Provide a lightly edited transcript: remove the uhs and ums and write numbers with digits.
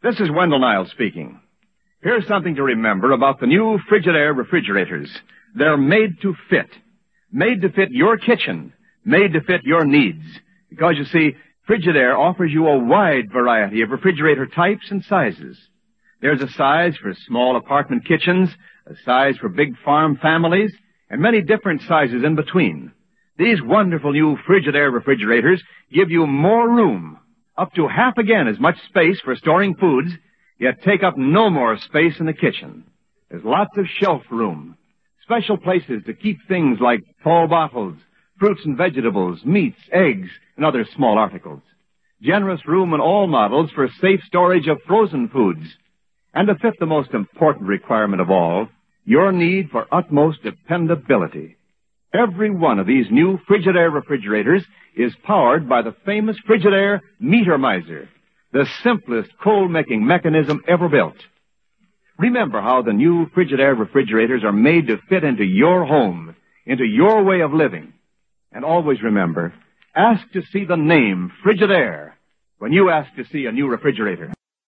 This is Wendell Niles speaking. Here's something to remember about the new Frigidaire refrigerators. They're made to fit. Made to fit your kitchen. Made to fit your needs. Because, you see, Frigidaire offers you a wide variety of refrigerator types and sizes. There's a size for small apartment kitchens, a size for big farm families, and many different sizes in between. These wonderful new Frigidaire refrigerators give you more room, up to half again as much space for storing foods, yet take up no more space in the kitchen. There's lots of shelf room, special places to keep things like tall bottles, fruits and vegetables, meats, eggs, and other small articles. Generous room in all models for safe storage of frozen foods. And to fit the most important requirement of all, your need for utmost dependability. Every one of these new Frigidaire refrigerators is powered by the famous Frigidaire Meter Miser, the simplest cold-making mechanism ever built. Remember how the new Frigidaire refrigerators are made to fit into your home, into your way of living. And always remember, ask to see the name Frigidaire when you ask to see a new refrigerator.